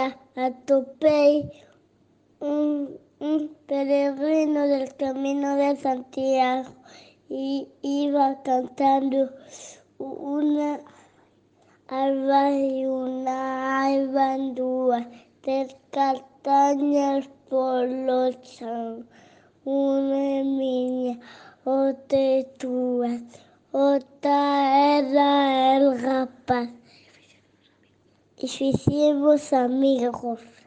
día atopé un peregrino del Camino de Santiago y iba cantando una alba y una albandúa del castañas por los chan. Una niña, otra túa, otra era el rapaz. Y hicimos amigos.